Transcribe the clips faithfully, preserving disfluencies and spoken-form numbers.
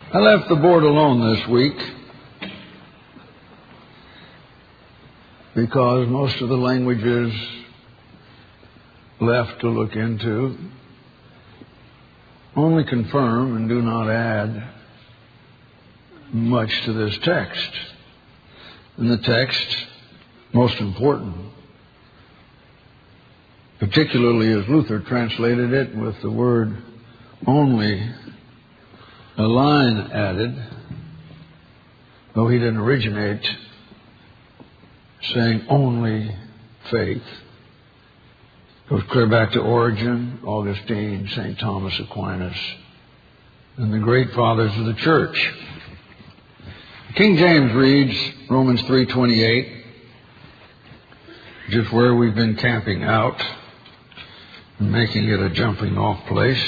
I left the board alone this week because most of the languages left to look into only confirm and do not add much to this text. And the text, most important, particularly as Luther translated it with the word only, a line added, though he didn't originate saying only faith. Goes clear back to Origen, Augustine, Saint Thomas Aquinas, and the great fathers of the church. King James reads Romans three twenty-eight, just where we've been camping out and making it a jumping off place.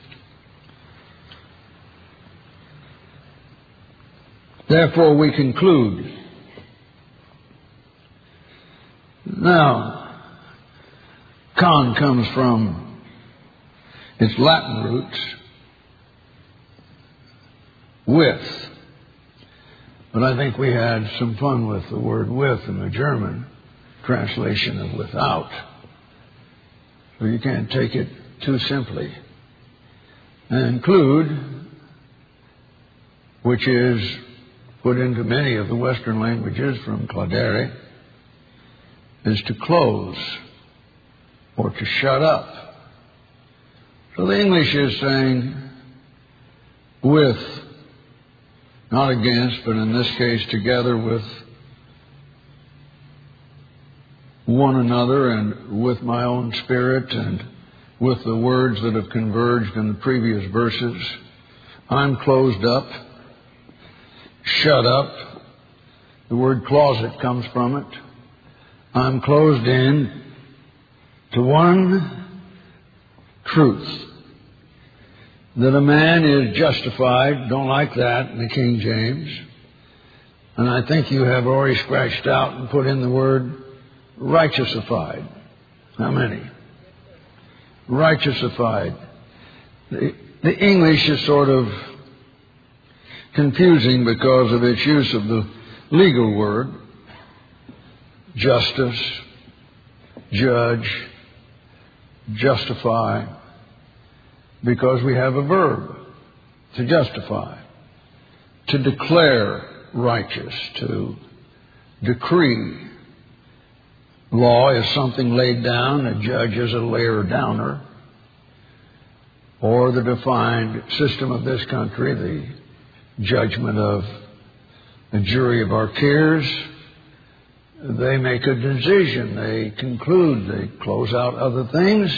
Therefore we conclude. Now, con comes from its Latin roots, with. But I think we had some fun with the word with in the German translation of without. So you can't take it too simply. And include, which is put into many of the Western languages from Claudere, is to close or to shut up. So the English is saying with, not against, but in this case together with one another and with my own spirit and with the words that have converged in the previous verses. I'm closed up, shut up. The word closet comes from it. I'm closed in to one truth, that a man is justified. Don't like that in the King James. And I think you have already scratched out and put in the word righteousified. How many? Righteousified. The, the English is sort of confusing because of its use of the legal word, justice, judge, justify, because we have a verb, to justify, to declare righteous, to decree. Law is something laid down, a judge is a layer downer, or the defined system of this country, the judgment of the jury of our peers. They make a decision, they conclude, they close out other things,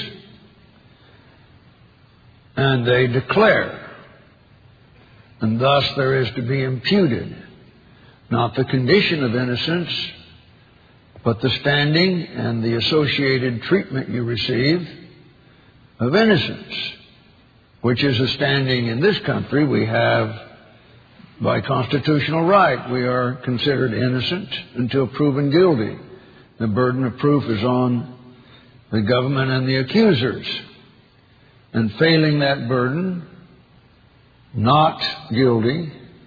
and they declare. And thus there is to be imputed, not the condition of innocence, but the standing and the associated treatment you receive of innocence, which is a standing in this country we have by constitutional right. We are considered innocent until proven guilty. The burden of proof is on the government and the accusers. And failing that burden, not guilty,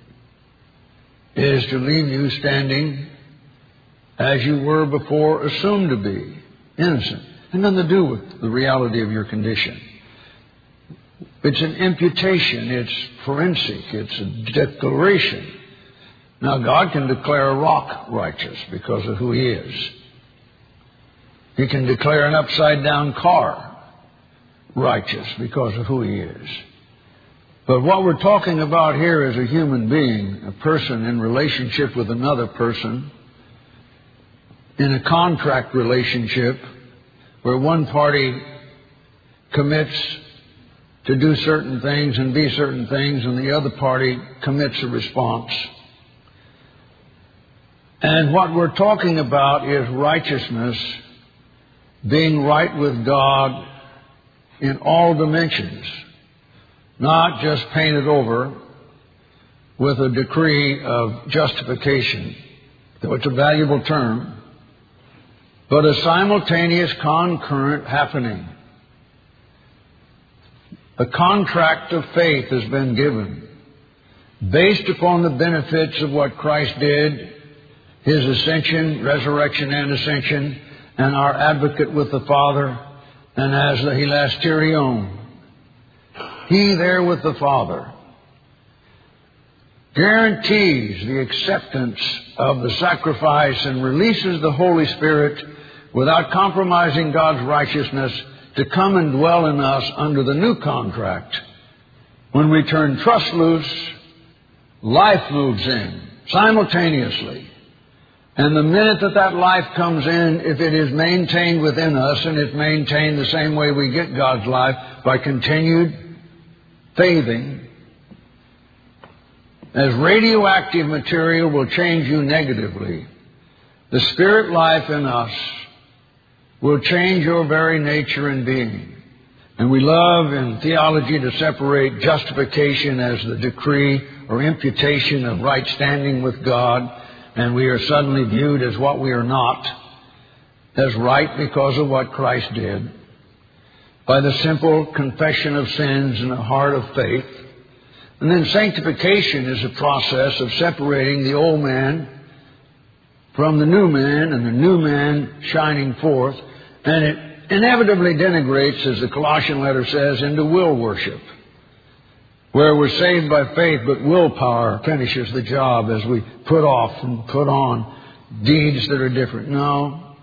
is to leave you standing as you were before assumed to be, innocent. And nothing to do with the reality of your condition. It's an imputation, it's forensic, it's a declaration. Now God can declare a rock righteous because of who He is. He can declare an upside down car righteous because of who He is. But what we're talking about here is a human being, a person in relationship with another person, in a contract relationship where one party commits to do certain things and be certain things, and the other party commits a response. And what we're talking about is righteousness, being right with God in all dimensions, not just painted over with a decree of justification, though it's a valuable term, but a simultaneous concurrent happening. A contract of faith has been given. based upon the benefits of what Christ did, His ascension, resurrection and ascension, and our advocate with the Father, and as the hilasterion, He there with the Father, guarantees the acceptance of the sacrifice and releases the Holy Spirit without compromising God's righteousness to come and dwell in us under the new contract. When we turn trust loose, life moves in simultaneously. And the minute that that life comes in, if it is maintained within us, and it's maintained the same way we get God's life, by continued faithing, as radioactive material will change you negatively, the spirit life in us will change your very nature and being. And we love in theology to separate justification as the decree or imputation of right standing with God, and we are suddenly viewed as what we are not, as right because of what Christ did, by the simple confession of sins and a heart of faith. And then sanctification is a process of separating the old man from the new man, and the new man shining forth. And it inevitably denigrates, as the Colossian letter says, into will worship, where we're saved by faith, but willpower finishes the job as we put off and put on deeds that are different. No.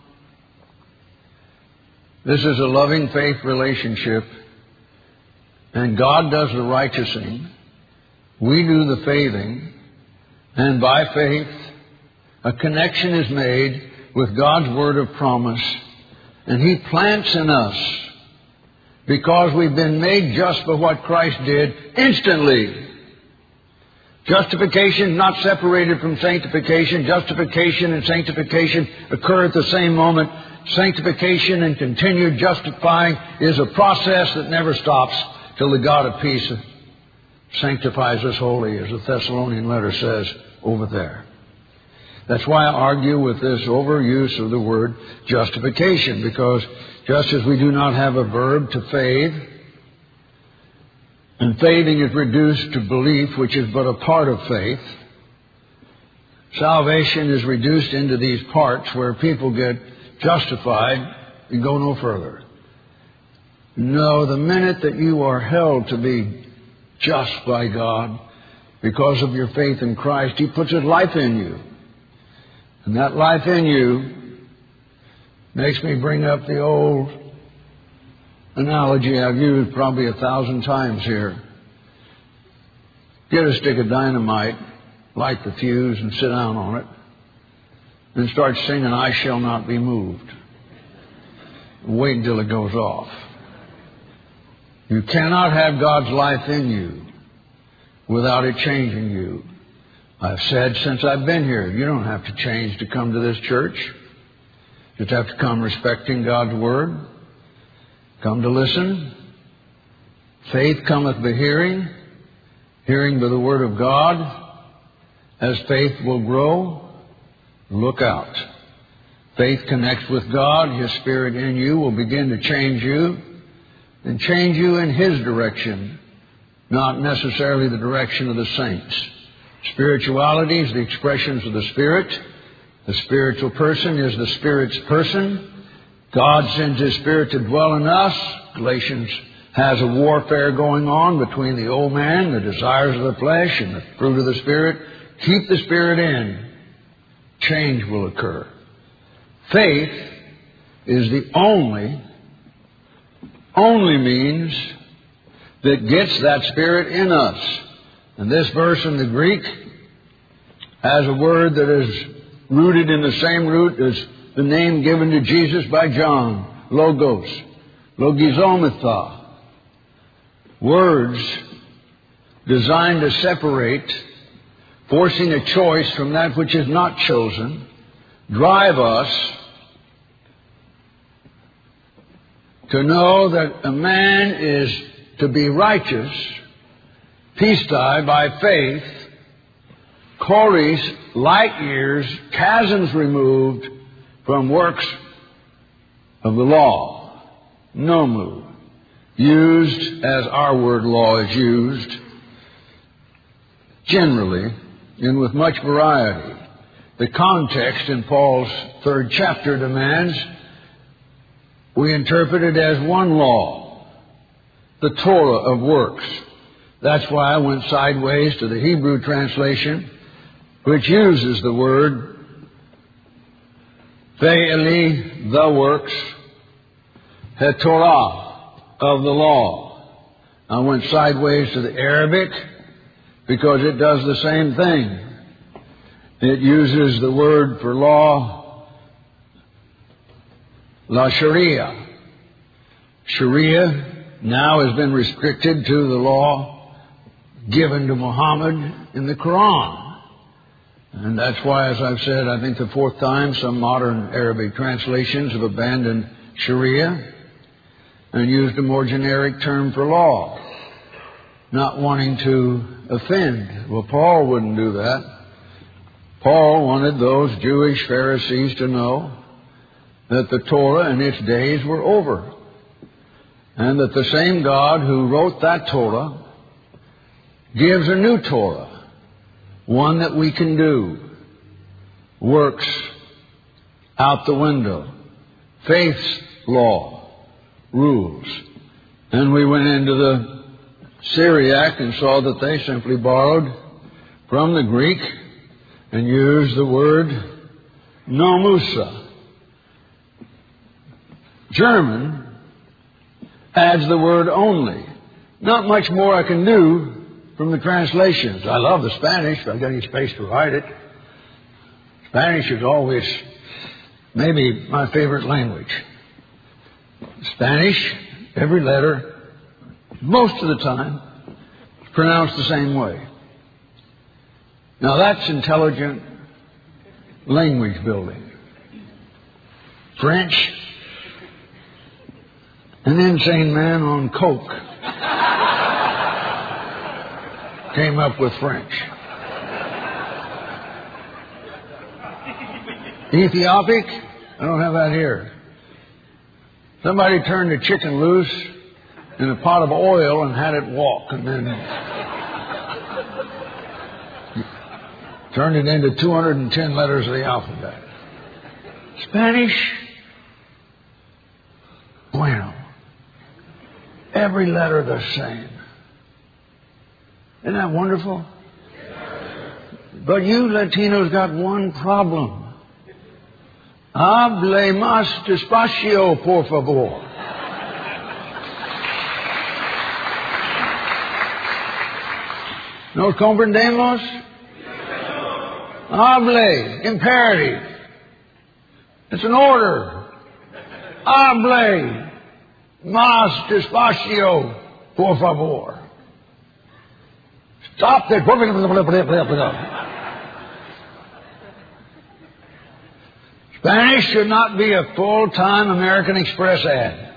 This is a loving faith relationship, and God does the righteousing. We do the faithing, and by faith, a connection is made with God's word of promise, and He plants in us, because we've been made just by what Christ did, instantly. Justification not separated from sanctification. Justification and sanctification occur at the same moment. Sanctification and continued justifying is a process that never stops till the God of peace sanctifies us wholly, as the Thessalonian letter says over there. That's why I argue with this overuse of the word justification, because just as we do not have a verb to faith, and faithing is reduced to belief, which is but a part of faith, salvation is reduced into these parts where people get justified and go no further. No, the minute that you are held to be just by God because of your faith in Christ, He puts His life in you. And that life in you makes me bring up the old analogy I've used probably a thousand times here. Get a stick of dynamite, light the fuse, and sit down on it, and start singing, "I Shall Not Be Moved." Wait until it goes off. You cannot have God's life in you without it changing you. I've said since I've been here, you don't have to change to come to this church. You just have to come respecting God's Word. Come to listen. Faith cometh by hearing, hearing by the Word of God. As faith will grow, look out. Faith connects with God. His Spirit in you will begin to change you, and change you in His direction, not necessarily the direction of the saints. Spirituality is the expressions of the Spirit. The spiritual person is the Spirit's person. God sends His Spirit to dwell in us. Galatians has a warfare going on between the old man, the desires of the flesh, and the fruit of the Spirit. Keep the Spirit in. Change will occur. Faith is the only, only means that gets that Spirit in us. And this verse in the Greek has a word that is rooted in the same root as the name given to Jesus by John, logos, logizometha. Words designed to separate, forcing a choice from that which is not chosen, drive us to know that a man is to be righteous, pistai, by faith, choris, light years, chasms removed from works of the law, nomu, used as our word law is used. generally and with much variety. The context in Paul's third chapter demands we interpret it as one law, the Torah of works. That's why I went sideways to the Hebrew translation, which uses the word Ve'eli, the works, HaTorah, of the law. I went sideways to the Arabic because it does the same thing. It uses the word for law, La Sharia. Sharia now has been restricted to the law given to Muhammad in the Quran. And that's why, as I've said, I think the fourth time, some modern Arabic translations have abandoned Sharia and used a more generic term for law, not wanting to offend. Well, Paul wouldn't do that. Paul wanted those Jewish Pharisees to know that the Torah and its days were over, and that the same God who wrote that Torah gives a new Torah, one that we can do. Works out the window. Faith's law, rules. And we went into the Syriac and saw that they simply borrowed from the Greek and used the word nomusa. German adds the word only. Not much more I can do from the translations. I love the Spanish, but I've got any space to write it. Spanish is always maybe my favorite language. Spanish, every letter, most of the time, is pronounced the same way. Now that's intelligent language building. French, an insane man on coke came up with French. Ethiopic? I don't have that here. Somebody turned a chicken loose in a pot of oil and had it walk, and then turned it into two hundred ten letters of the alphabet. Spanish? Bueno. Every letter the same. Isn't that wonderful? But you Latinos got one problem. Hable más despacio, por favor. ¿Nos comprendemos? Hable, imperative. It's an order. Hable más despacio, por favor. Stop that. Spanish should not be a full-time American Express ad.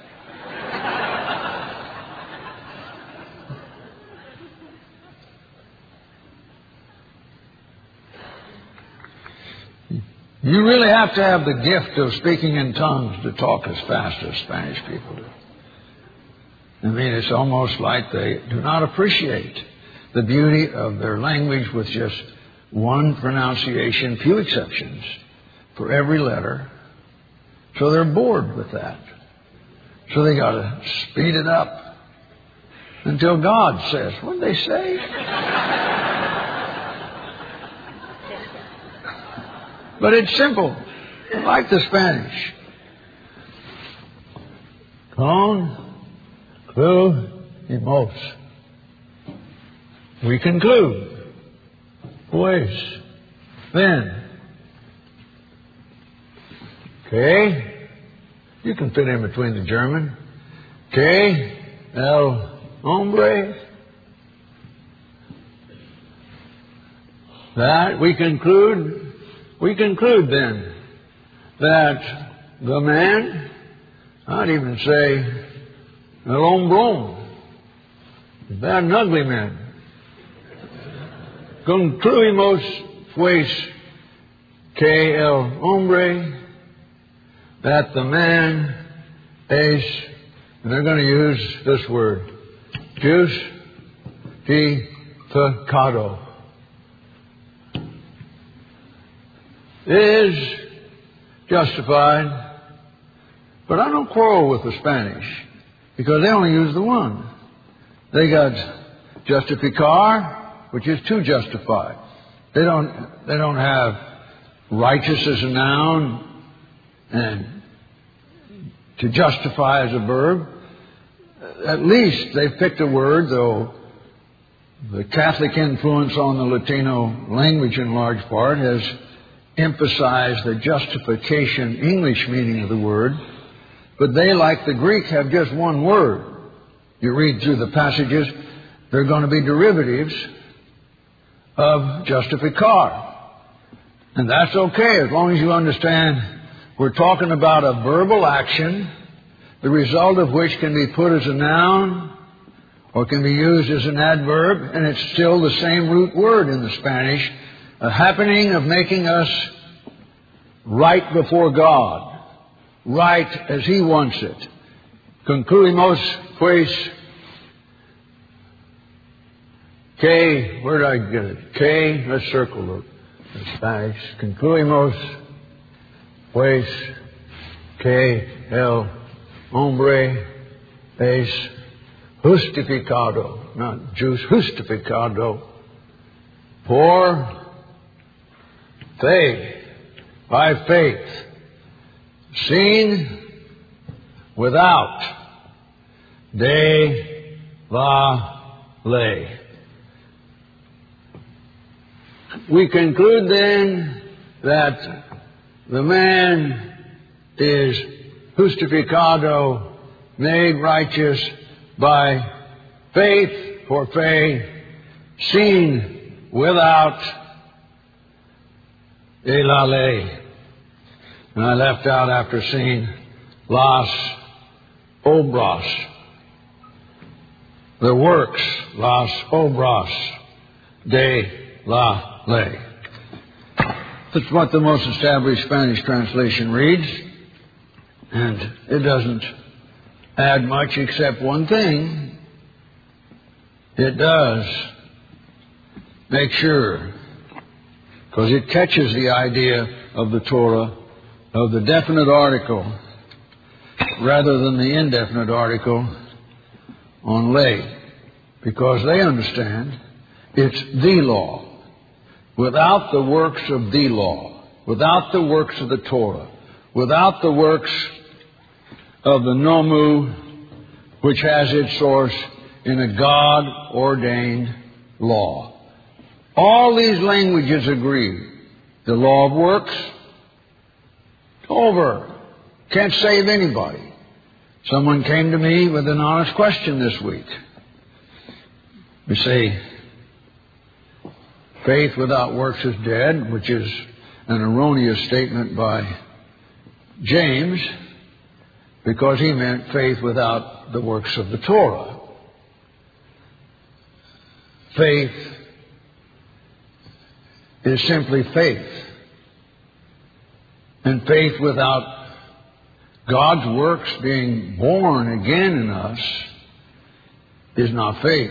You really have to have the gift of speaking in tongues to talk as fast as Spanish people do. I mean, it's almost like they do not appreciate the beauty of their language with just one pronunciation, few exceptions for every letter. So they're bored with that. So they got to speed it up until God says, what did they say? But it's simple, like the Spanish. Concluimos. We conclude. Pues. Then. Okay. You can fit in between the German. Que el hombre. That we conclude. We conclude then that the man, I'd even say el hombrón, bad and ugly man. Concluimos pues que el hombre, that the man es, and they're going to use this word, justificado. is justified. But I don't quarrel with the Spanish because they only use the one. They got justificar, which is to justify. They don't, they don't have righteous as a noun and to justify as a verb. At least they've picked a word, though the Catholic influence on the Latino language in large part has emphasized the justification English meaning of the word. But they, like the Greek, have just one word. You read through the passages, they're going to be derivatives of justificar. And that's okay as long as you understand we're talking about a verbal action, the result of which can be put as a noun or can be used as an adverb, and it's still the same root word in the Spanish, a happening of making us right before God. Right as He wants it. Concluimos, pues, que, where did I get it? Que, let's circle the Spanish. Concluimos, pues, que el hombre es justificado, not Jews, justificado, por fe, by faith. Seen without de la ley. We conclude then that the man is justificado, made righteous by faith, for faith, seen without de la ley. And I left out after seeing las obras, the works, las obras de la ley. That's what the most established Spanish translation reads. And it doesn't add much except one thing. It does make sure, because it catches the idea of the Torah, of the definite article rather than the indefinite article on lay, because they understand it's the law. Without the works of the law, without the works of the Torah, without the works of the Nomu, which has its source in a God-ordained law. All these languages agree. The law of works, over. Can't save anybody. Someone came to me with an honest question this week. We say, faith without works is dead, which is an erroneous statement by James, because he meant faith without the works of the Torah. Faith is simply faith. And faith without God's works being born again in us is not faith.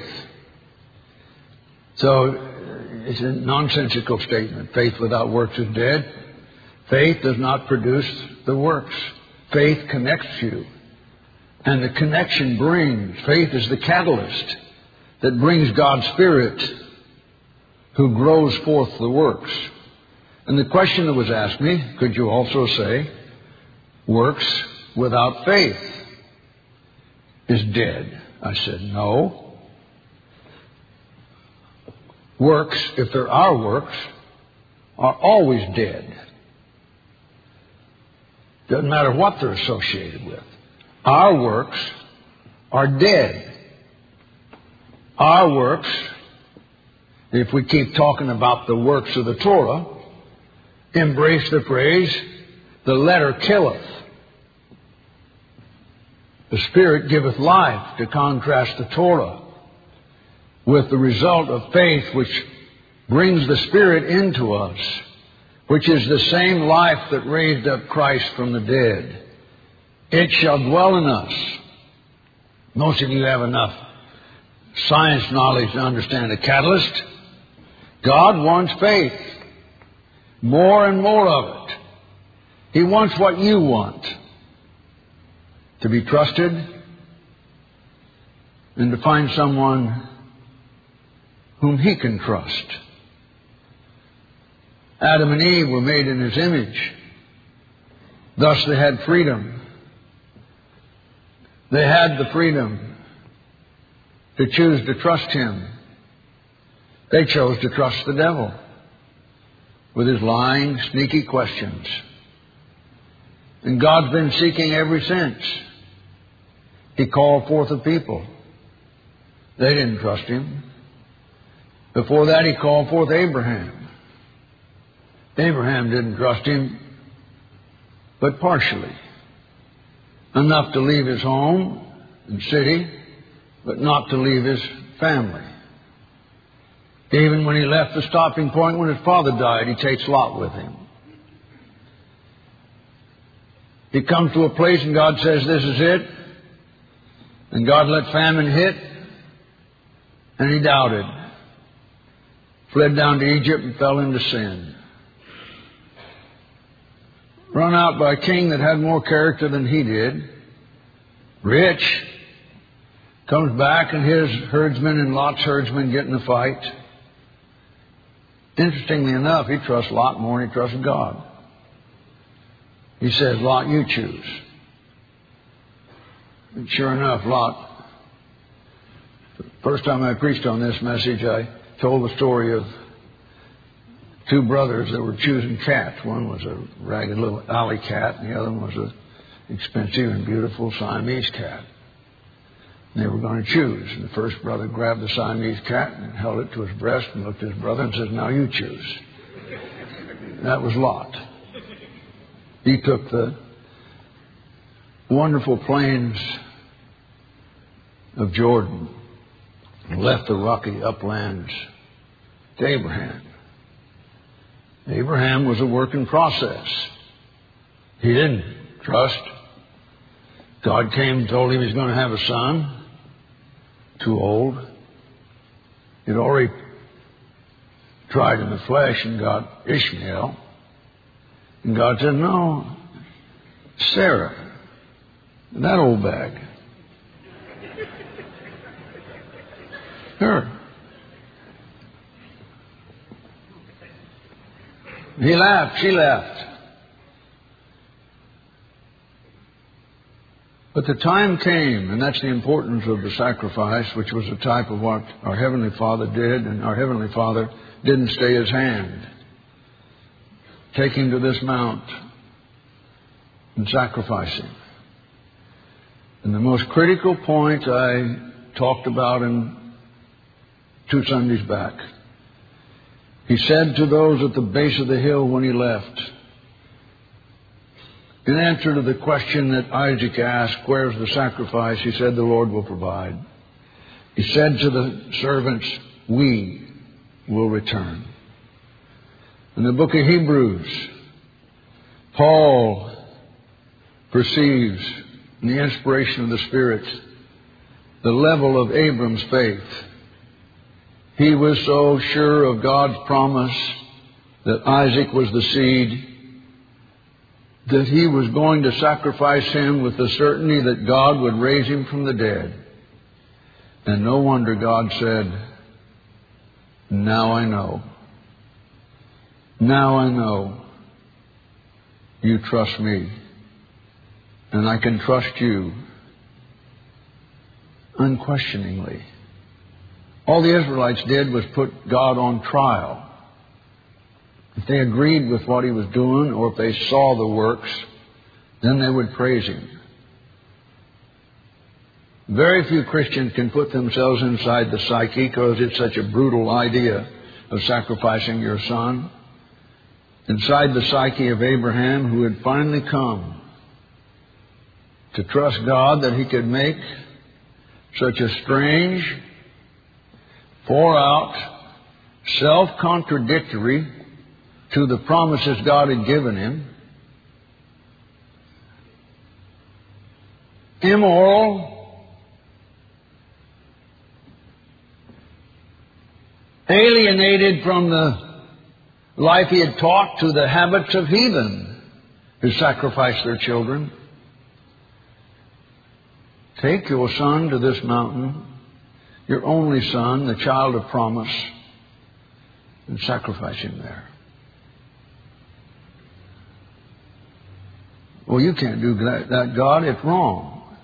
So it's a nonsensical statement. Faith without works is dead. Faith does not produce the works. Faith connects you. And the connection brings, faith is the catalyst that brings God's Spirit who grows forth the works. And the question that was asked me, could you also say, works without faith is dead? I said, no. Works, if there are works, are always dead. Doesn't matter what they're associated with. Our works are dead. Our works, if we keep talking about the works of the Torah, embrace the phrase, the letter killeth. The Spirit giveth life, to contrast the Torah with the result of faith which brings the Spirit into us, which is the same life that raised up Christ from the dead. It shall dwell in us. Most of you have enough science knowledge to understand a catalyst. God wants faith. more and more of it. He wants what you want. To be trusted and to find someone whom He can trust. Adam and Eve were made in His image. Thus they had freedom. They had the freedom to choose to trust Him. They chose to trust the devil with his lying, sneaky questions. And God's been seeking ever since. He called forth a people. They didn't trust Him. Before that, He called forth Abraham. Abraham didn't trust Him, but partially. Enough to leave his home and city, but not to leave his family. Even when he left the stopping point when his father died, he takes Lot with him. He comes to a place and God says, this is it. And God let famine hit, and he doubted. Fled down to Egypt and fell into sin. Run out by a king that had more character than he did. Rich. Comes back and his herdsmen and Lot's herdsmen get in a fight. Interestingly enough, he trusts Lot more than he trusts God. He says, Lot, you choose. And sure enough, Lot, the first time I preached on this message, I told the story of two brothers that were choosing cats. One was a ragged little alley cat, and the other one was an expensive and beautiful Siamese cat. And they were going to choose. And the first brother grabbed the Siamese cat and held it to his breast and looked at his brother and said, now you choose. That was Lot. He took the wonderful plains of Jordan and left the rocky uplands to Abraham. Abraham was a work in process. He didn't trust. God came and told him he's going to have a son. Too old. He'd already tried in the flesh and got Ishmael. And God said, no, Sarah, that old bag. Her. He laughed, she laughed. But the time came, and that's the importance of the sacrifice, which was a type of what our Heavenly Father did, and our Heavenly Father didn't stay His hand. Take him to this mount and sacrifice him. And the most critical point I talked about in two Sundays back, He said to those at the base of the hill when He left, in answer to the question that Isaac asked, where's the sacrifice? He said, the Lord will provide. He said to the servants, we will return. In the book of Hebrews, Paul perceives in the inspiration of the Spirit the level of Abram's faith. He was so sure of God's promise that Isaac was the seed that he was going to sacrifice him with the certainty that God would raise him from the dead. And no wonder God said, now I know. Now I know you trust me, and I can trust you unquestioningly. All the Israelites did was put God on trial. If they agreed with what He was doing, or if they saw the works, then they would praise Him. Very few Christians can put themselves inside the psyche, because it's such a brutal idea of sacrificing your son. Inside the psyche of Abraham, who had finally come to trust God that He could make such a strange, far out, self-contradictory to the promises God had given him, immoral, alienated from the life he had taught to the habits of heathen who sacrifice their children. Take your son to this mountain, your only son, the child of promise, and sacrifice him there. Well, you can't do that, that, God. It's wrong.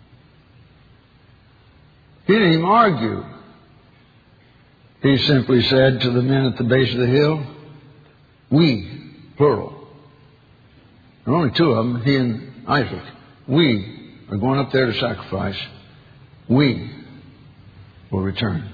He didn't even argue. He simply said to the men at the base of the hill, we, plural. There are only two of them, he and Isaac. We are going up there to sacrifice. We will return.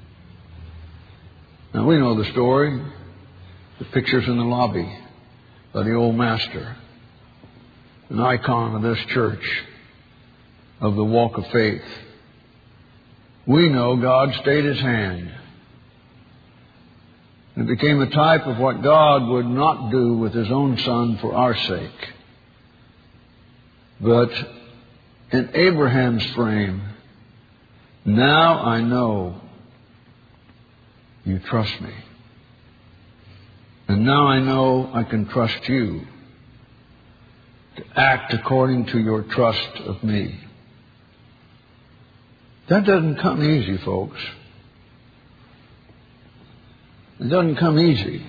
Now, we know the story. The picture's in the lobby by the old master, an icon of this church, of the walk of faith. We know God stayed his hand. It became a type of what God would not do with his own son for our sake. But in Abraham's frame, now I know you trust me. And now I know I can trust you to act according to your trust of me. That doesn't come easy, folks. It doesn't come easy.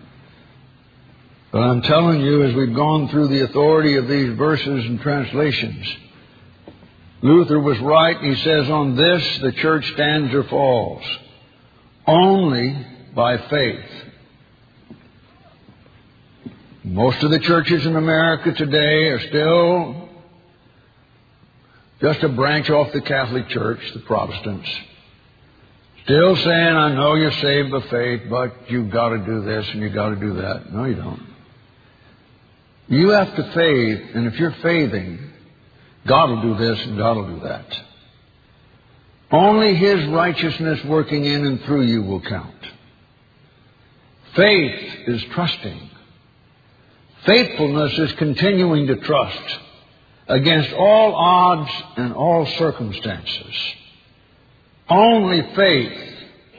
But I'm telling you, as we've gone through the authority of these verses and translations, Luther was right. He says, on this the church stands or falls only by faith. Most of the churches in America today are still just a branch off the Catholic Church, the Protestants. Still saying, I know you're saved by faith, but you've got to do this and you've got to do that. No, you don't. You have to faith, and if you're faithing, God will do this and God will do that. Only his righteousness working in and through you will count. Faith is trusting. Faithfulness is continuing to trust against all odds and all circumstances. Only faith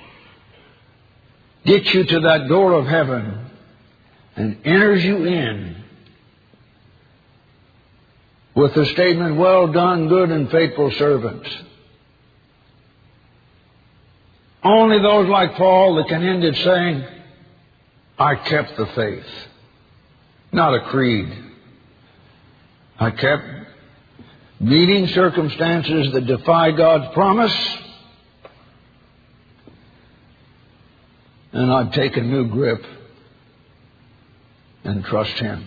gets you to that door of heaven and enters you in with the statement, well done, good and faithful servant. Only those like Paul that can end it saying, I kept the faith. Not a creed. I kept meeting circumstances that defy God's promise, and I'd take a new grip and trust him.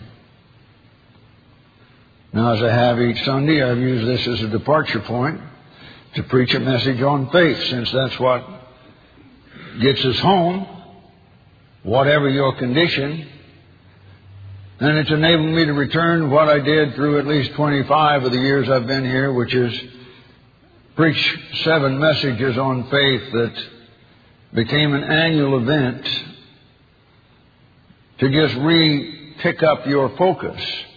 Now, as I have each Sunday, I've used this as a departure point to preach a message on faith, since that's what gets us home, whatever your condition. And it's enabled me to return what I did through at least twenty-five of the years I've been here, which is preach seven messages on faith that became an annual event to just re-pick up your focus.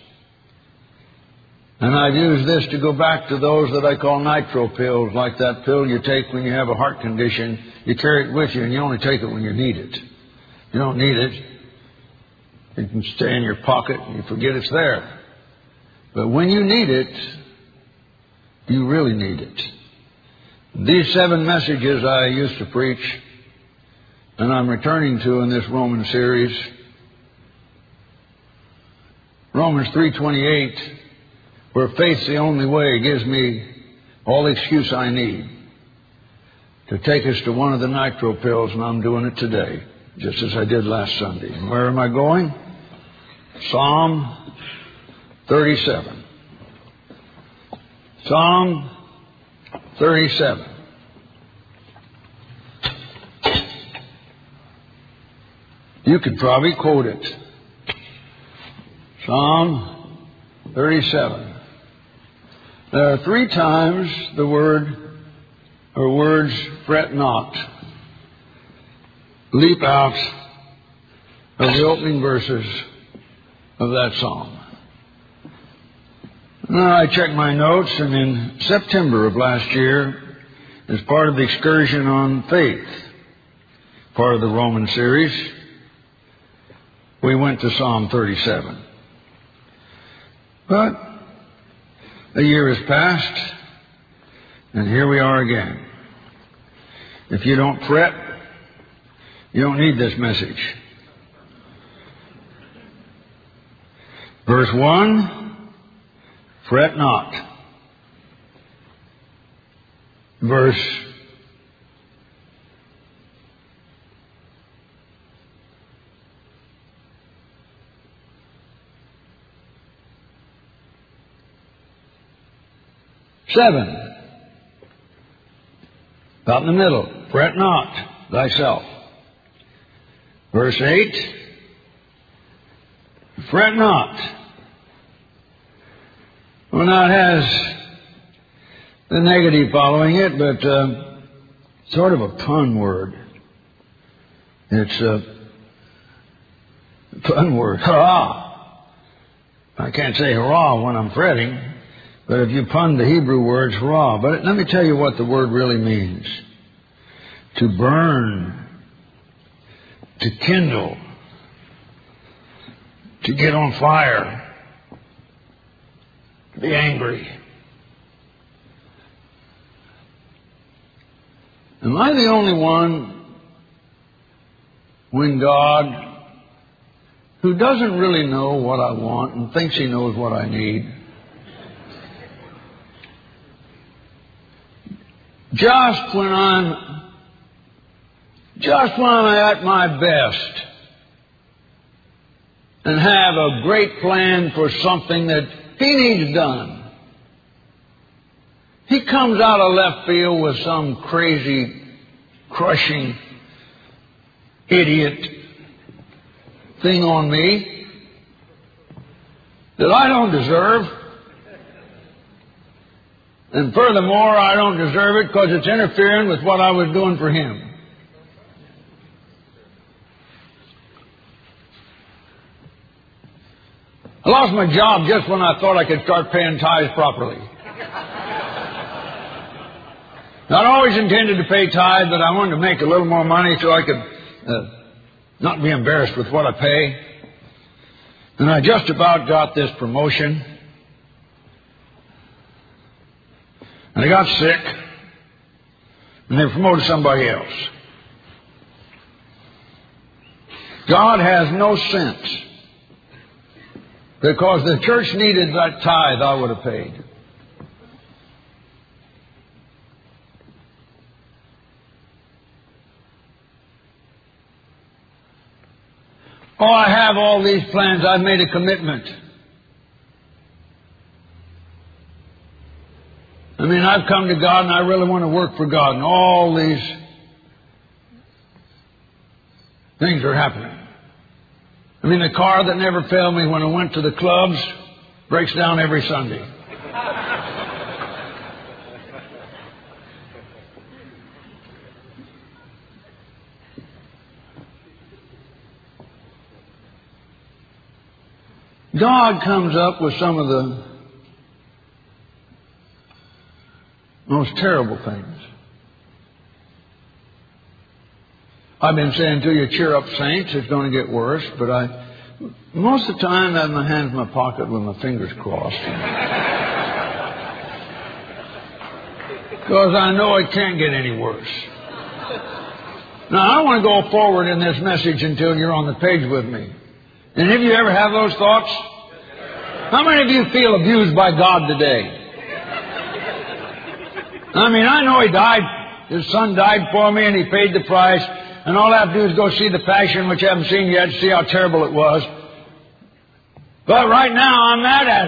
And I've used this to go back to those that I call nitro pills, like that pill you take when you have a heart condition. You carry it with you, and you only take it when you need it. You don't need it. It can stay in your pocket and you forget it's there. But when you need it, you really need it. These seven messages I used to preach, and I'm returning to in this Roman series. Romans three twenty-eight, where faith's the only way, gives me all the excuse I need to take us to one of the nitro pills, and I'm doing it today, just as I did last Sunday. And where am I going? Psalm thirty-seven. Psalm thirty-seven. You could probably quote it. Psalm thirty-seven. There are three times the word or words, fret not, leap out of the opening verses of that psalm. Now, I checked my notes, and in September of last year, as part of the excursion on faith, part of the Roman series, we went to Psalm thirty-seven. But a year has passed, and here we are again. If you don't fret, you don't need this message. Verse one, fret not. Verse seven, about in the middle, fret not thyself. Verse eight, fret not. Well, now it has the negative following it, but uh, sort of a pun word. It's a pun word. Hurrah! I can't say hurrah when I'm fretting, but if you pun the Hebrew words, hurrah. But let me tell you what the word really means. To burn, to kindle, to get on fire, to be angry. Am I the only one when God, who doesn't really know what I want and thinks he knows what I need, just when I'm, just when I'm at my best and have a great plan for something that he needs done, he comes out of left field with some crazy, crushing, idiot thing on me that I don't deserve. And furthermore, I don't deserve it because it's interfering with what I was doing for him. I lost my job just when I thought I could start paying tithes properly. Now, I'd always intended to pay tithe, but I wanted to make a little more money so I could uh, not be embarrassed with what I pay. And I just about got this promotion. And I got sick, and they promoted somebody else. God has no sense. Because the church needed that tithe, I would have paid. Oh, I have all these plans. I've made a commitment. I mean, I've come to God and I really want to work for God, and all these things are happening. I mean, the car that never failed me when I went to the clubs breaks down every Sunday. God comes up with some of the most terrible things. I've been saying to you, cheer up, saints, it's going to get worse, but I, most of the time, I have my hands in my pocket with my fingers crossed. Because I know it can't get any worse. Now, I don't want to go forward in this message until you're on the page with me. And have you ever have those thoughts? How many of you feel abused by God today? I mean, I know He died, His Son died for me, and He paid the price, and all I have to do is go see the Passion, which I haven't seen yet, to see how terrible it was. But right now, I'm mad at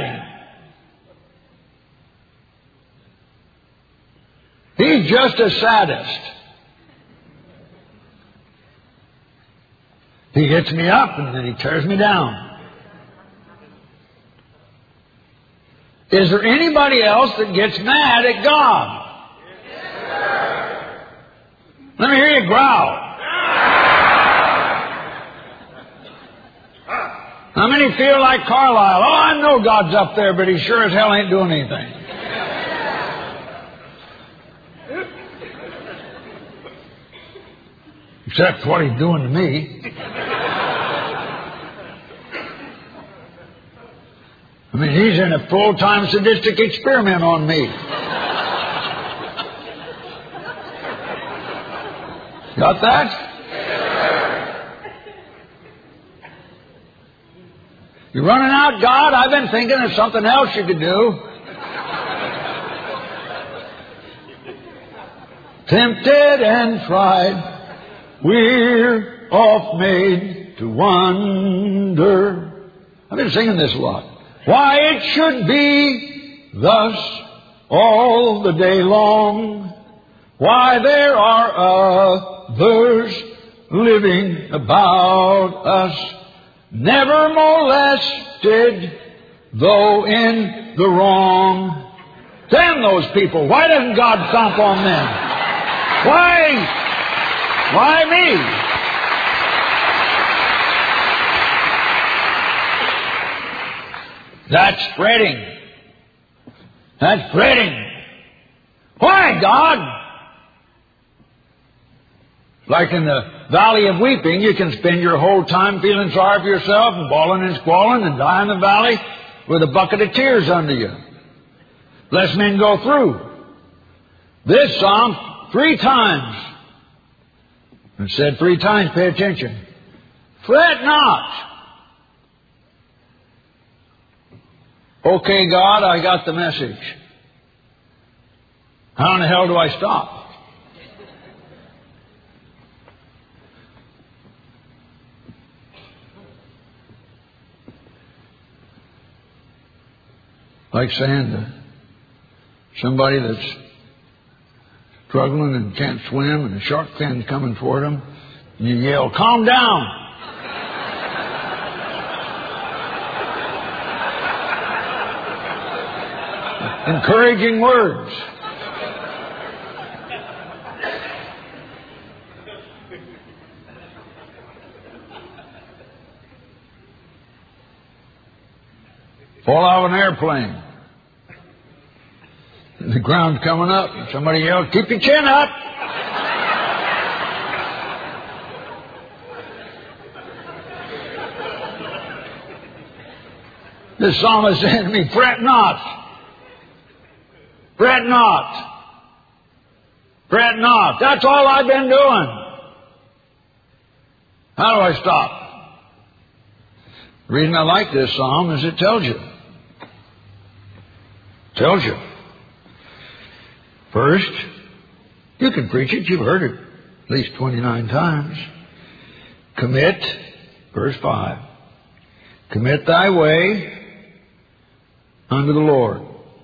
Him. He's just a sadist. He gets me up and then He tears me down. Is there anybody else that gets mad at God? Yes, let me hear you growl. How many feel like Carlisle? Oh, I know God's up there, but He sure as hell ain't doing anything. Except what He's doing to me. I mean, he's in a full-time sadistic experiment on me. Got that? You're running out, God? I've been thinking of something else you could do. Tempted and tried, we're oft made to wonder. I've been singing this a lot. Why it should be thus all the day long. Why there are others living about us, never molested, though in the wrong. Damn those people. Why doesn't God stomp on them? Why? Why me? That's spreading. That's spreading. Why, God? Like in the valley of weeping, you can spend your whole time feeling sorry for yourself and bawling and squalling and die in the valley with a bucket of tears under you. Lest men go through. This psalm, three times. It said three times, pay attention. Fret not. Okay, God, I got the message. How in the hell do I stop? Like saying to somebody that's struggling and can't swim and a shark fin's coming toward them, and you yell, calm down. Encouraging words. Fall out of an airplane. The ground's coming up, and somebody yells, keep your chin up. This psalmist said to me, fret not. Fret not. Fret not. That's all I've been doing. How do I stop? The reason I like this psalm is it tells you. It tells you. First, you can preach it. You've heard it at least twenty-nine times. Commit, verse five. Commit thy way unto the Lord.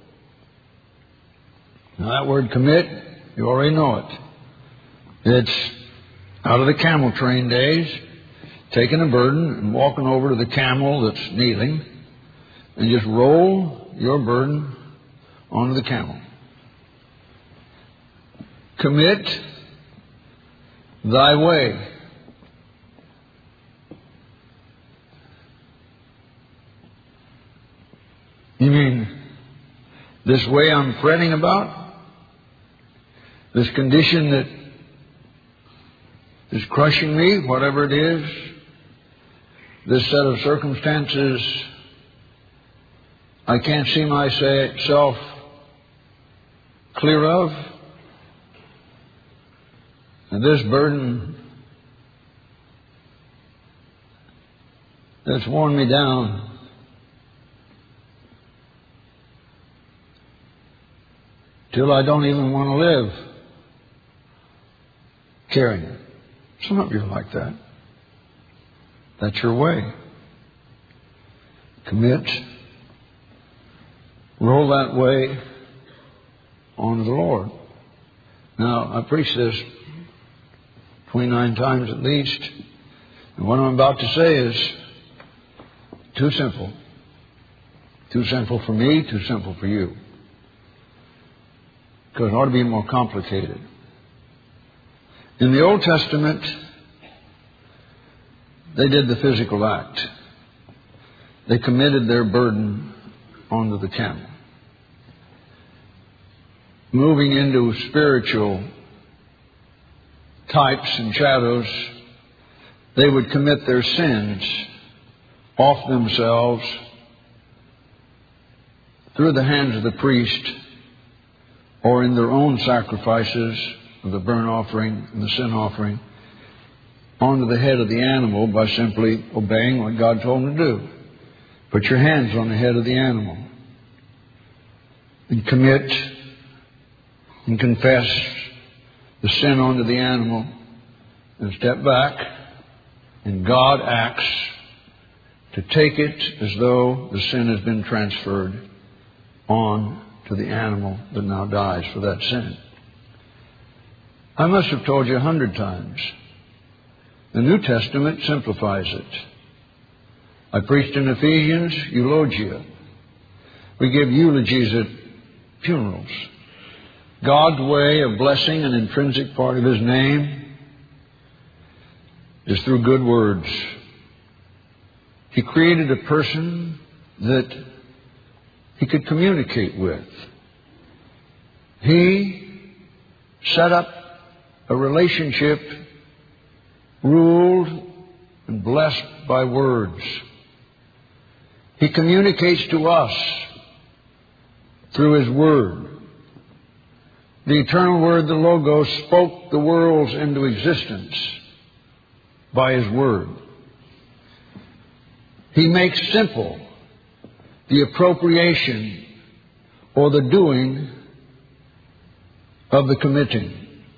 Now that word commit, you already know it. It's out of the camel train days, taking a burden and walking over to the camel that's kneeling and just roll your burden onto the camel. Commit thy way. You mean this way I'm fretting about? This condition that is crushing me, whatever it is, this set of circumstances I can't see myself clear of, and this burden that's worn me down. Till I don't even want to live carrying it. Some of you are like that. That's your way. Commit. Roll that way onto the Lord. Now, I preached this twenty-nine times at least. And what I'm about to say is too simple. Too simple for me, too simple for you. Because it ought to be more complicated. In the Old Testament, they did the physical act. They committed their burden onto the camel. Moving into spiritual types and shadows, they would commit their sins off themselves through the hands of the priest or in their own sacrifices of the burnt offering and the sin offering onto the head of the animal by simply obeying what God told them to do. Put your hands on the head of the animal and commit and confess the sin onto the animal and step back, and God acts to take it as though the sin has been transferred on to the animal that now dies for that sin. I must have told you a hundred times. The New Testament simplifies it. I preached in Ephesians, eulogia. We give eulogies at funerals. God's way of blessing an intrinsic part of His name is through good words. He created a person that He could communicate with. He set up a relationship ruled and blessed by words. He communicates to us through His Word. The eternal Word, the Logos, spoke the worlds into existence by His Word. He makes simple the appropriation or the doing of the committing.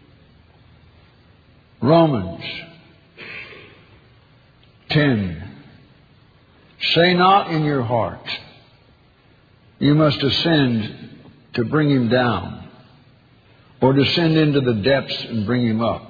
Romans ten. Say not in your heart, you must ascend to bring him down, or descend into the depths and bring him up.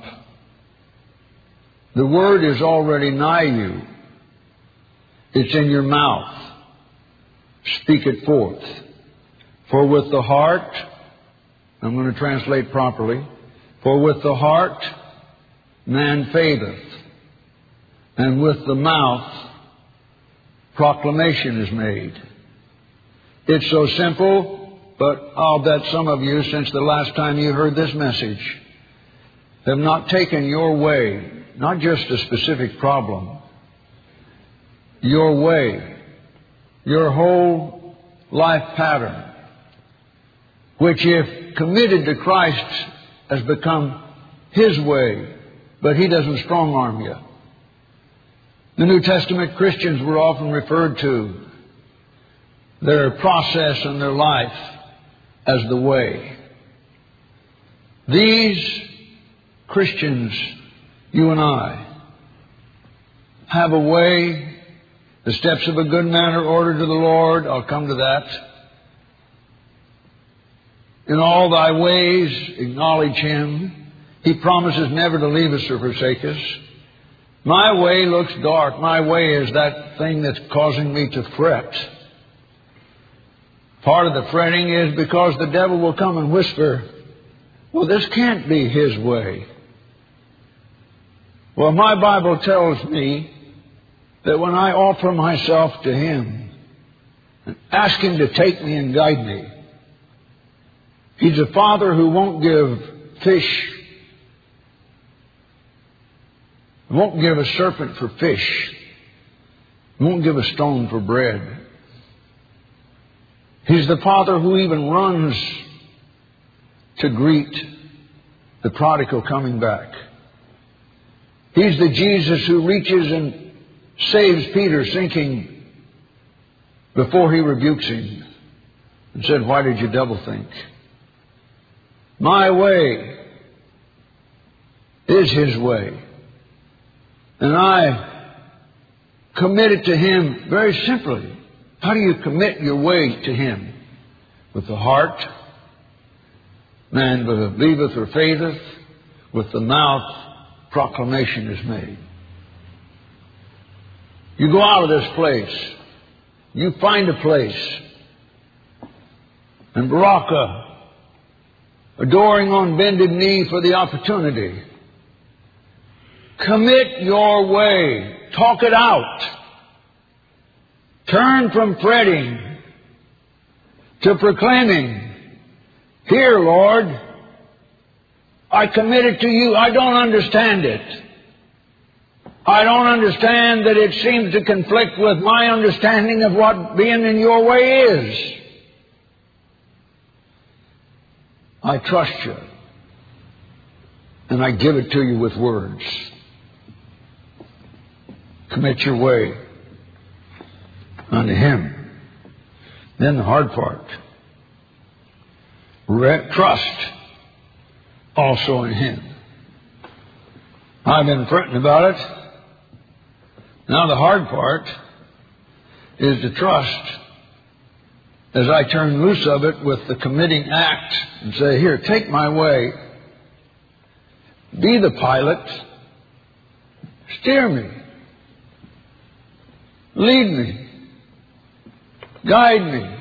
The word is already nigh you. It's in your mouth. Speak it forth. For with the heart, I'm going to translate properly, for with the heart man faitheth, and with the mouth proclamation is made. It's so simple, but I'll bet some of you, since the last time you heard this message, have not taken your way, not just a specific problem, your way, your whole life pattern, which if committed to Christ has become His way, but He doesn't strong-arm you. The New Testament Christians were often referred to their process and their life as the way. These Christians, you and I, have a way. The steps of a good man are ordered to the Lord. I'll come to that. In all thy ways acknowledge Him. He promises never to leave us or forsake us. My way looks dark. My way is that thing that's causing me to fret. Part of the fretting is because the devil will come and whisper, well, this can't be His way. Well, my Bible tells me that when I offer myself to Him and ask Him to take me and guide me, He's a Father who won't give fish, won't give a serpent for fish, won't give a stone for bread. He's the Father who even runs to greet the prodigal coming back. He's the Jesus who reaches and saves Peter sinking before He rebukes him and said, why did you double think? My way is His way. And I commit it to Him very simply. How do you commit your way to Him? With the heart, man believeth or faitheth. With the mouth, proclamation is made. You go out of this place. You find a place in Baraka, adoring on bended knee for the opportunity. Commit your way. Talk it out. Turn from fretting to proclaiming, here, Lord, I commit it to You. I don't understand it. I don't understand that it seems to conflict with my understanding of what being in Your way is. I trust you. And I give it to you with words. Commit your way unto Him. Then the hard part. Re- trust also in Him. I've been fretting about it. Now the hard part is to trust as I turn loose of it with the committing act and say, here, take my way. Be the pilot. Steer me. Lead me. Guide me.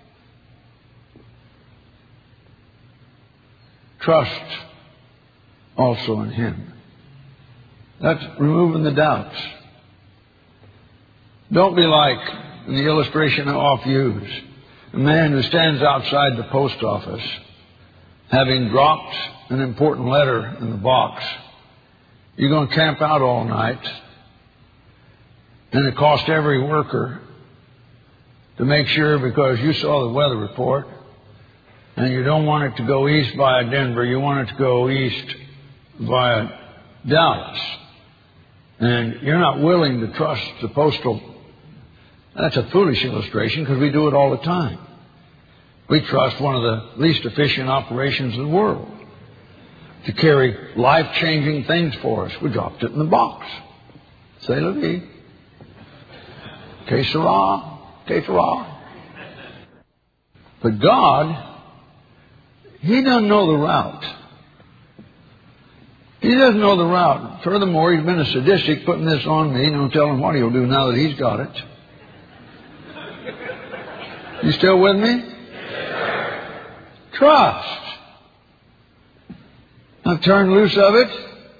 Trust also in Him. That's removing the doubts. Don't be like, in the illustration I often use, a man who stands outside the post office, having dropped an important letter in the box. You're going to camp out all night, and it costs every worker to make sure, because you saw the weather report, and you don't want it to go east via Denver, you want it to go east via Dallas. And you're not willing to trust the postal. That's a foolish illustration because we do it all the time. We trust one of the least efficient operations in the world to carry life-changing things for us. We dropped it in the box. C'est la vie. Que sera, que sera. But God, He doesn't know the route. He doesn't know the route. Furthermore, He's been a sadistic putting this on me. Don't tell Him what He'll do now that He's got it. You still with me? Yes, trust. I've turned loose of it.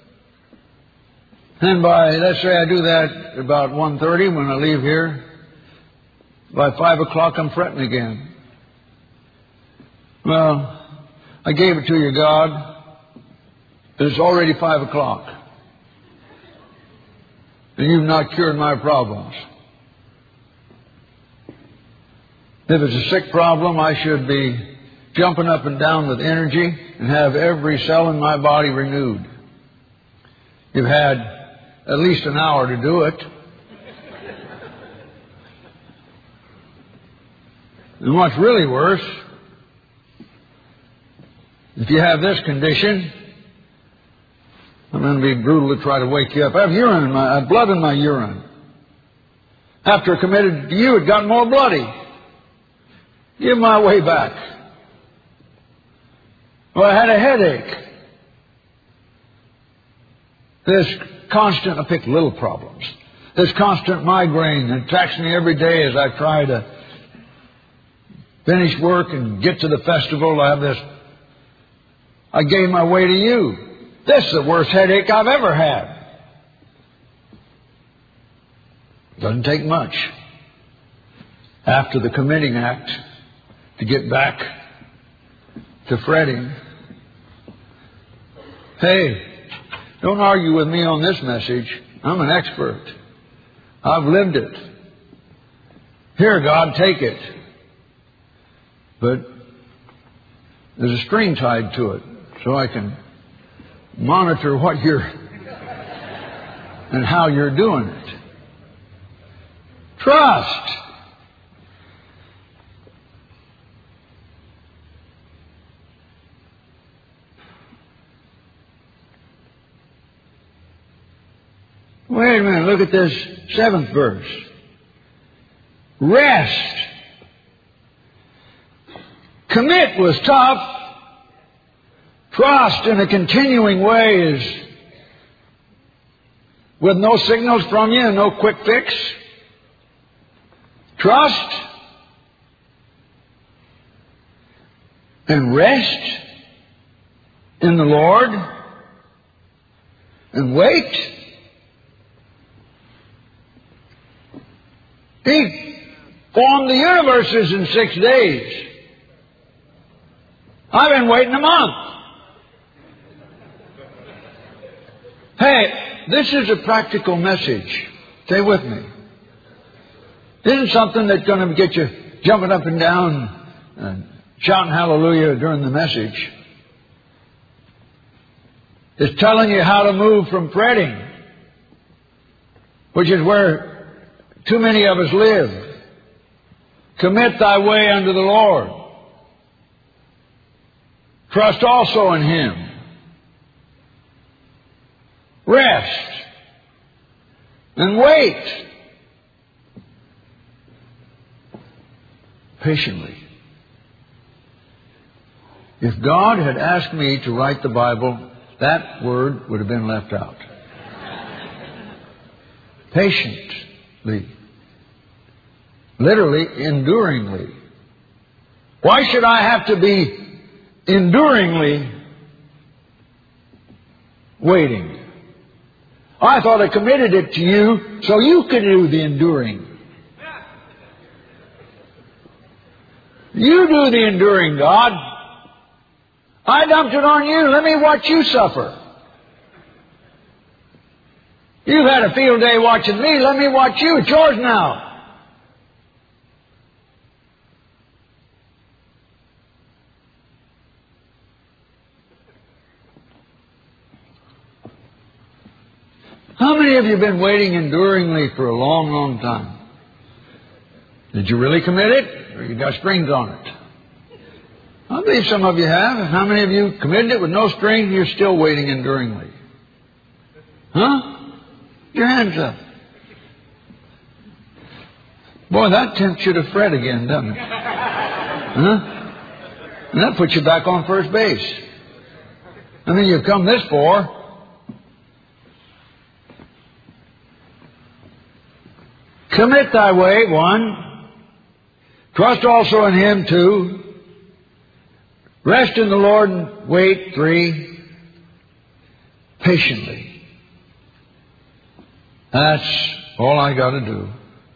And by, let's say I do that about one thirty when I leave here. By five o'clock I'm fretting again. Well, I gave it to you, God. But it's already five o'clock. And you've not cured my problems. If it's a sick problem, I should be jumping up and down with energy and have every cell in my body renewed. You've had at least an hour to do it. And what's really worse, if you have this condition, I'm going to be brutal to try to wake you up. I have urine in my, I have blood in my urine. After I committed to you, it got more bloody. Give my way back. Well, I had a headache. This constant, I pick little problems. This constant migraine that attacks me every day as I try to finish work and get to the festival. I have this. I gave my way to you. This is the worst headache I've ever had. Doesn't take much after the committing act to get back to fretting. Hey, don't argue with me on this message. I'm an expert. I've lived it. Here, God, take it. But there's a string tied to it, so I can monitor what you're and how you're doing it. Trust. Wait a minute, look at this seventh verse. Rest. Commit was tough. Trust in a continuing way is with no signals from you, no quick fix. Trust and rest in the Lord and wait. He formed the universes in six days. I've been waiting a month. Hey, this is a practical message. Stay with me. This isn't something that's going to get you jumping up and down and shouting hallelujah during the message. is telling you how to move from fretting, which is where too many of us live. Commit thy way unto the Lord. Trust also in Him. Rest. And wait. Patiently. If God had asked me to write the Bible, that word would have been left out. Patiently. Literally, enduringly. Why should I have to be enduringly waiting? I thought I committed it to you so you could do the enduring. You do the enduring, God. I dumped it on you. Let me watch you suffer. You've had a field day watching me. Let me watch you. It's yours now. How many of you have been waiting enduringly for a long, long time? Did you really commit it, or you got strings on it? I believe some of you have. And how many of you committed it with no strings and you're still waiting enduringly? Huh? Your hands up. Boy, that tempts you to fret again, doesn't it? Huh? And that puts you back on first base. I mean, you've come this far. Commit thy way, one. Trust also in Him, two. Rest in the Lord and wait, three. Patiently. That's all I got to do.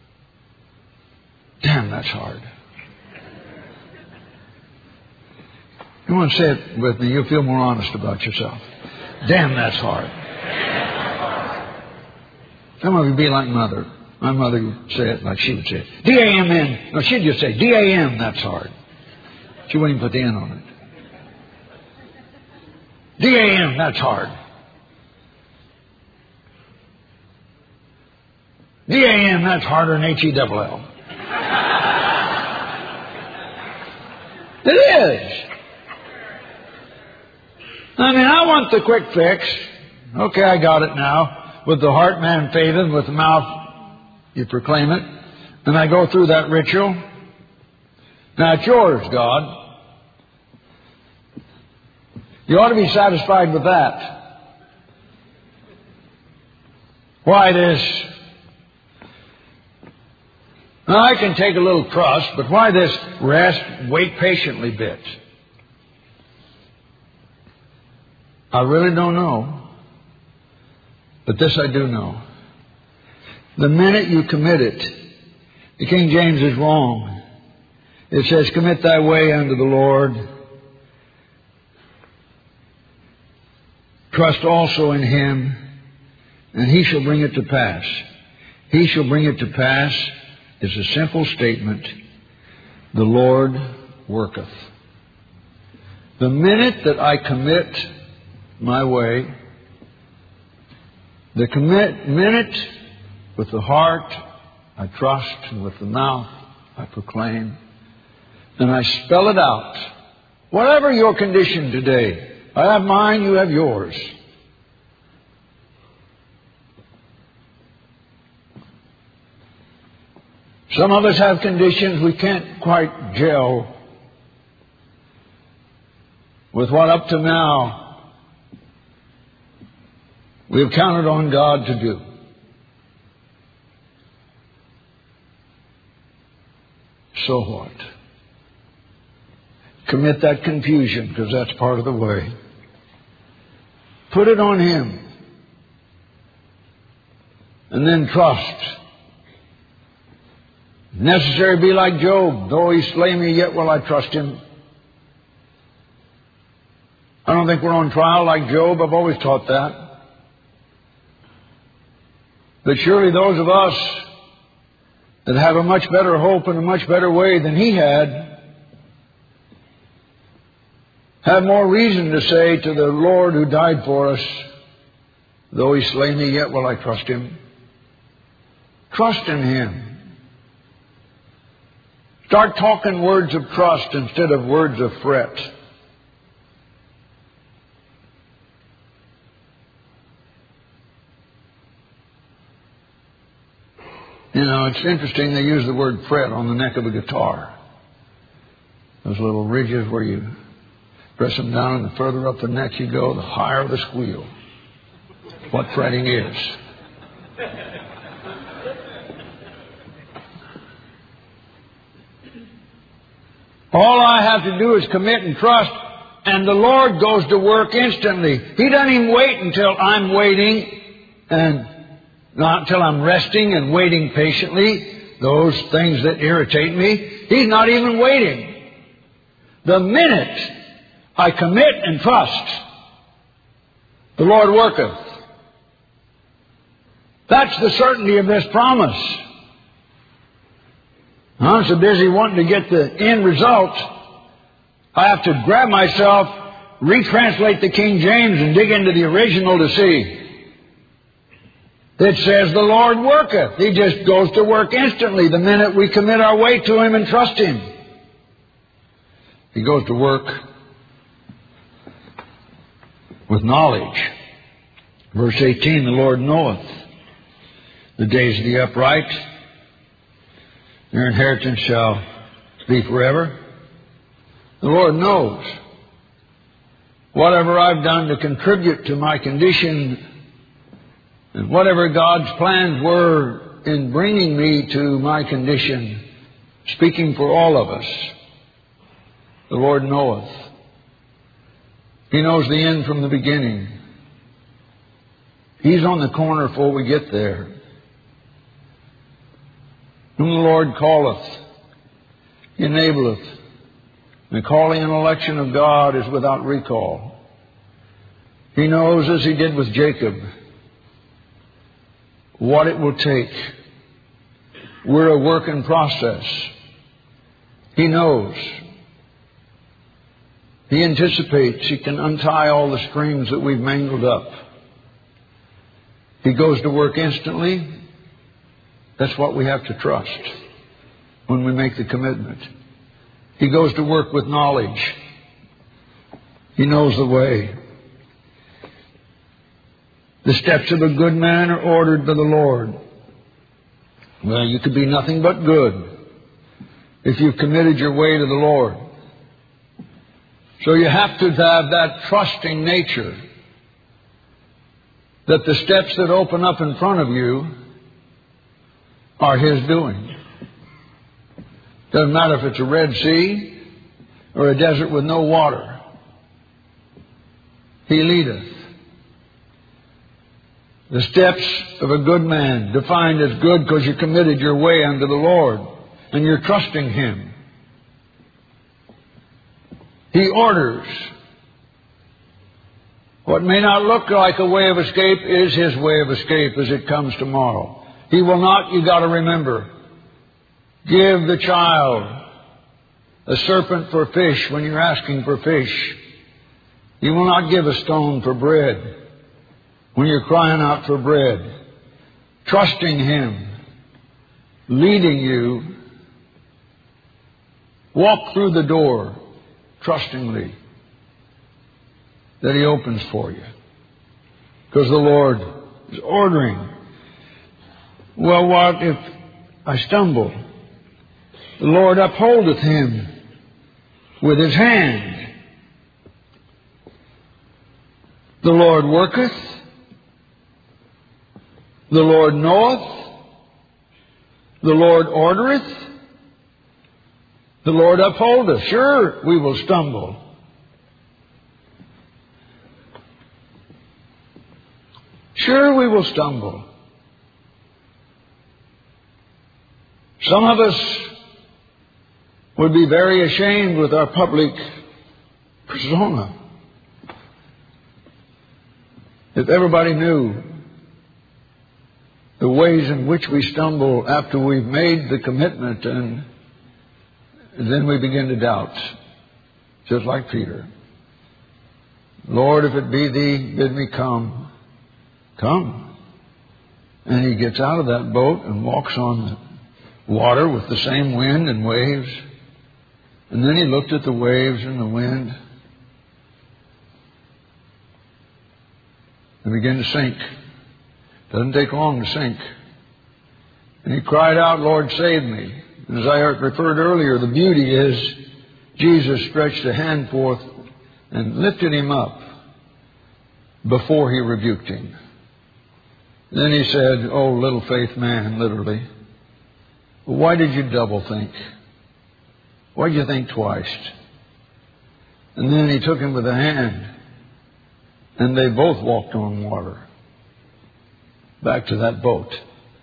Damn, that's hard. You want to say it with me, you'll feel more honest about yourself. Damn, that's hard. Some of you be like Mother. My mother would say it like she would say it. D A M N. No, she'd just say, D A M, that's hard. She wouldn't even put the N on it. D A M, that's hard. D A M, that's harder than H E double L. It is. I mean, I want the quick fix. Okay, I got it now. With the heart man faitheth, with the mouth you proclaim it. And I go through that ritual. Now it's yours, God. You ought to be satisfied with that. Why this? Now I can take a little trust, but why this rest, wait patiently bit? I really don't know. But this I do know. The minute you commit it, the King James is wrong. It says, commit thy way unto the Lord. Trust also in Him, and He shall bring it to pass. He shall bring it to pass is a simple statement. The Lord worketh. The minute that I commit my way, the commit minute with the heart I trust, and with the mouth I proclaim, and I spell it out. Whatever your condition today, I have mine, you have yours. Some of us have conditions we can't quite gel with what up to now we've counted on God to do. So what? Commit that confusion, because that's part of the way. Put it on Him. And then trust. If necessary, be like Job. Though He slay me, yet will I trust Him. I don't think we're on trial like Job. I've always taught that. But surely those of us that have a much better hope and a much better way than he had, have more reason to say to the Lord who died for us, though He slay me, yet will I trust Him. Trust in Him. Start talking words of trust instead of words of fret. You know, it's interesting they use the word fret on the neck of a guitar. Those little ridges where you press them down, and the further up the neck you go, the higher the squeal. What fretting is. All I have to do is commit and trust, and the Lord goes to work instantly. He doesn't even wait until I'm waiting, and not until I'm resting and waiting patiently, those things that irritate me. He's not even waiting. The minute I commit and trust, the Lord worketh. That's the certainty of this promise. I'm so busy wanting to get the end result, I have to grab myself, retranslate the King James, and dig into the original to see. It says the Lord worketh. He just goes to work instantly the minute we commit our way to Him and trust Him. He goes to work with knowledge. Verse eighteen, the Lord knoweth the days of the upright. Their inheritance shall be forever. The Lord knows. Whatever I've done to contribute to my condition, and whatever God's plans were in bringing me to my condition, speaking for all of us, the Lord knoweth. He knows the end from the beginning. He's on the corner before we get there. Whom the Lord calleth, He enableth. The calling and election of God is without recall. He knows, as He did with Jacob, what it will take. We're a work in process. He knows. He anticipates. He can untie all the strings that we've mangled up. He goes to work instantly. That's what we have to trust when we make the commitment. He goes to work with knowledge. He knows the way. The steps of a good man are ordered by the Lord. Well, you could be nothing but good if you've committed your way to the Lord. So you have to have that trusting nature that the steps that open up in front of you are His doing. Doesn't matter if it's a Red Sea or a desert with no water. He leadeth. The steps of a good man, defined as good because you committed your way unto the Lord and you're trusting Him. He orders. What may not look like a way of escape is His way of escape as it comes tomorrow. He will not, you got to remember, give the child a serpent for fish when you're asking for fish. He will not give a stone for bread when you're crying out for bread. Trusting Him, leading you, walk through the door trustingly that He opens for you. Because the Lord is ordering. Well, what if I stumble? The Lord upholdeth him with His hand. The Lord worketh. The Lord knoweth. The Lord ordereth. The Lord upholdeth. Sure, we will stumble. Sure, we will stumble. Some of us would be very ashamed with our public persona if everybody knew the ways in which we stumble after we've made the commitment, and then we begin to doubt, just like Peter. Lord, if it be Thee, bid me come. Come. And he gets out of that boat and walks on the water with the same wind and waves. And then he looked at the waves and the wind and began to sink. Doesn't take long to sink. And he cried out, Lord, save me. And as I referred earlier, the beauty is Jesus stretched a hand forth and lifted him up before he rebuked him. Then he said, oh, little faith man, literally, why did you double think? Why did you think twice? And then he took him with a hand, and they both walked on water back to that boat.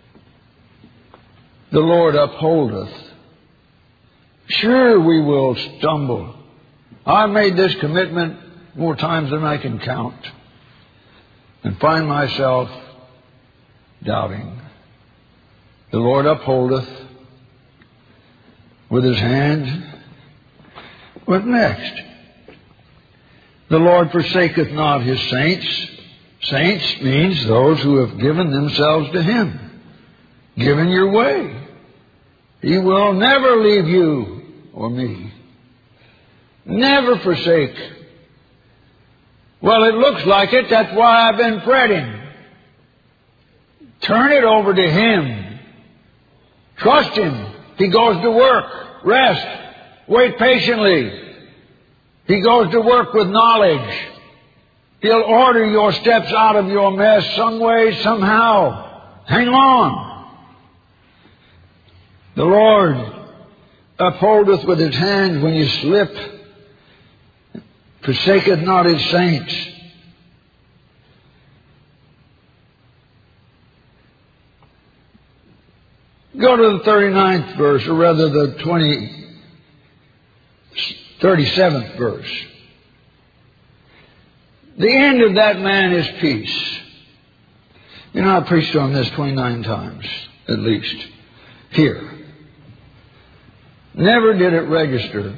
The Lord upholdeth. Sure, we will stumble. I've made this commitment more times than I can count, and find myself doubting. The Lord upholdeth with his hand. What next? The Lord forsaketh not his saints. Saints means those who have given themselves to him. Given your way. He will never leave you or me. Never forsake. Well, it looks like it. That's why I've been fretting. Turn it over to him. Trust him. He goes to work. Rest. Wait patiently. He goes to work with knowledge. He'll order your steps out of your mess some way, somehow. Hang on. The Lord upholdeth with his hand when you slip. Forsaketh not his saints. Go to the thirty-ninth verse, or rather the twenty, thirty-seventh verse. The end of that man is peace. You know, I preached on this twenty-nine times, at least, here. Never did it register.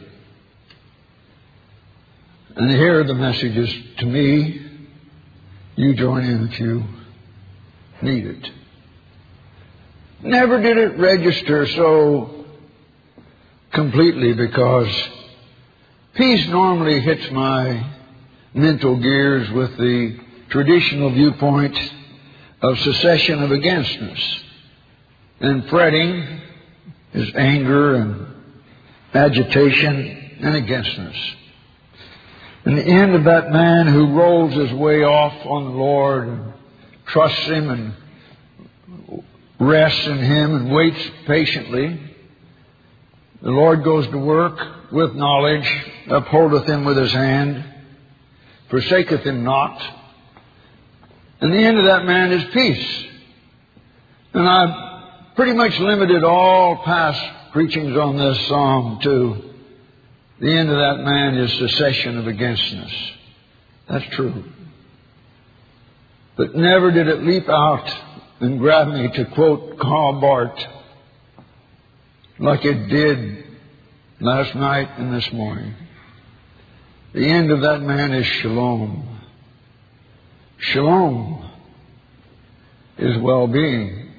And here are the messages to me. You join in if you need it. Never did it register so completely, because peace normally hits my mental gears with the traditional viewpoint of secession of againstness. And fretting is anger and agitation and againstness. And the end of that man who rolls his way off on the Lord and trusts him and rests in him and waits patiently. The Lord goes to work with knowledge, upholdeth him with his hand, forsaketh him not. And the end of that man is peace. And I've pretty much limited all past preachings on this psalm to the end of that man is cessation of againstness. That's true. But never did it leap out and grab me, to quote Karl Barth, like it did last night and this morning. The end of that man is shalom. Shalom is well-being.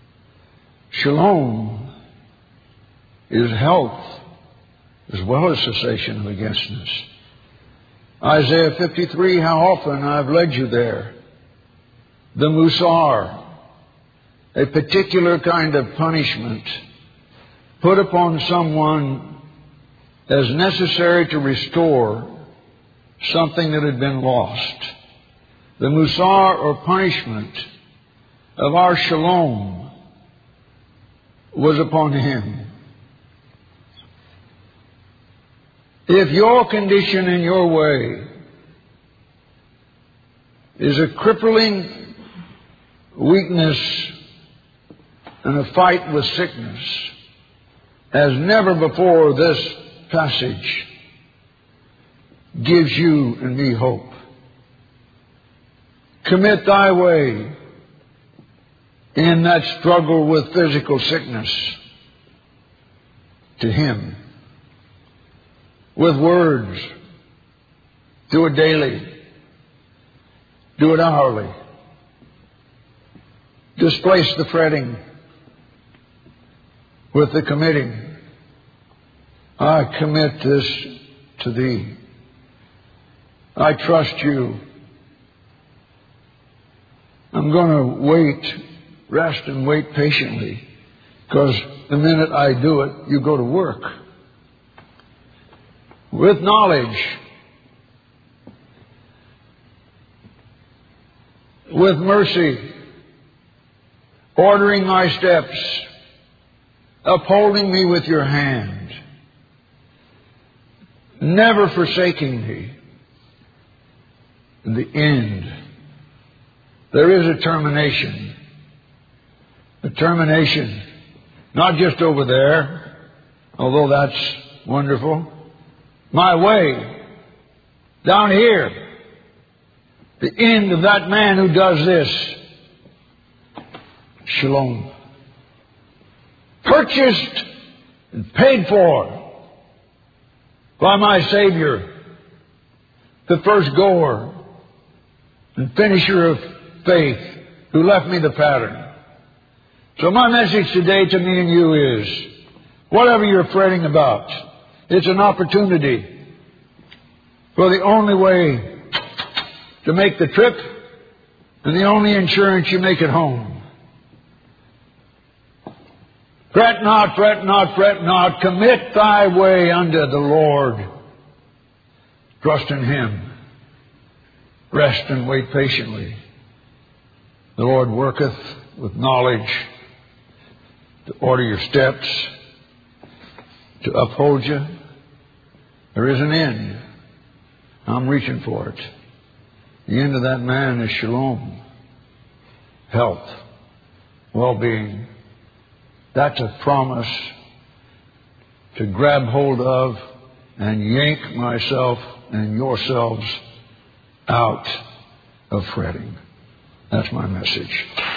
Shalom is health as well as cessation of againstness. Isaiah fifty-three, how often I've led you there. The Musar, a particular kind of punishment put upon someone as necessary to restore something that had been lost. The Musar, or punishment, of our shalom was upon him. If your condition in your way is a crippling weakness and a fight with sickness, as never before this passage gives you and me hope. Commit thy way in that struggle with physical sickness to him. With words, do it daily. Do it hourly. Displace the fretting with the committing. I commit this to Thee. I trust You. I'm going to wait, rest and wait patiently, because the minute I do it, You go to work. With knowledge, with mercy, ordering my steps, upholding me with Your hand, never forsaking me. In the end, there is a termination. A termination, not just over there, although that's wonderful. My way, down here, the end of that man who does this. Shalom. Purchased and paid for by my Savior, the first goer and finisher of faith, who left me the pattern. So my message today to me and you is, whatever you're fretting about, it's an opportunity for the only way to make the trip and the only insurance you make it home. Fret not, fret not, fret not. Commit thy way unto the Lord. Trust in Him. Rest and wait patiently. The Lord worketh with knowledge to order your steps, to uphold you. There is an end. I'm reaching for it. The end of that man is shalom, health, well-being. That's a promise to grab hold of and yank myself and yourselves out of fretting. That's my message.